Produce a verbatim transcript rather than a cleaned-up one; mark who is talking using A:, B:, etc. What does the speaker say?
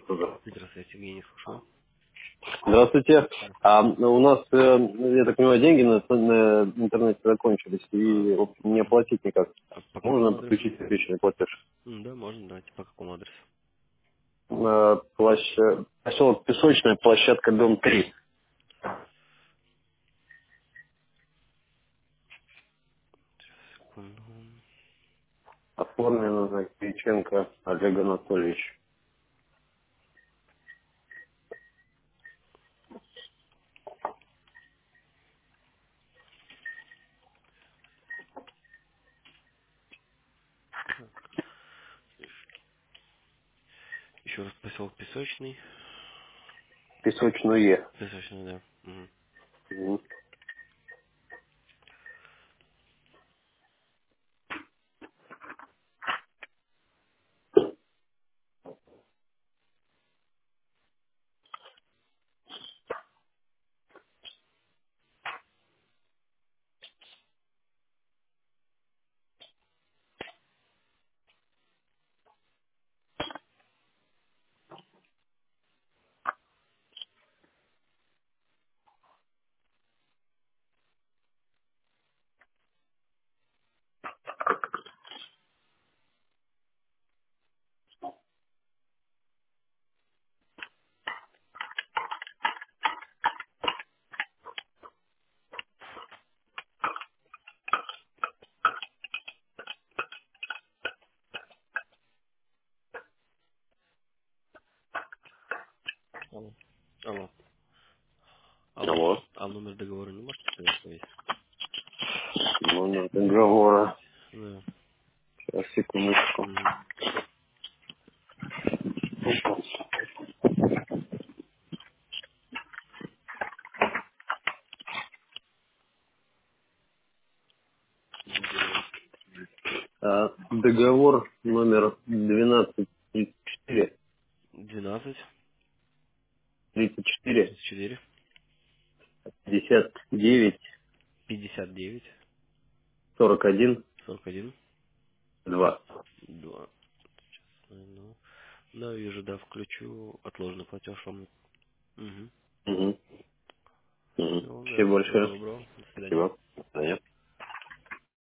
A: Здравствуйте, Евгений, слушаю.
B: Здравствуйте.
A: Да.
B: А, ну, у нас, э, я так понимаю, деньги на, на интернете закончились,
A: А,
B: и в общем, не
A: м,
B: оплатить никак.
A: а по какому
B: Можно
A: адресу?
B: подключить обещанный платеж.
A: М, Да, можно, давайте, по какому адресу?
B: Э, площа- Поселок Песочная, площадка, дом три.
A: Секунду.
B: Оформлено на Кириченко Олег Анатольевич.
A: Так, еще раз поселок Песочный.
B: Песочное.
A: Песочный, да. Мгм.
B: Мгм.
A: Алло. Алло. Алло.
B: Алло.
A: А номер договора не можете сказать свой?
B: Номер договора.
A: Да.
B: Сейчас, секундочку.
A: Мгм.
B: А, договор номер двенадцать тридцать четыре
A: двенадцать,
B: тридцать четыре
A: тридцать четыре,
B: пятьдесят девять
A: пятьдесят девять,
B: сорок один
A: сорок один,
B: два.
A: два. Ну, да, вижу, да, включу отложенный платеж вам. Угу.
B: Угу. Угу.
A: Все, да,
B: Спасибо
A: всего
B: большое.
A: доброго. До свидания.
B: Спасибо. До свидания.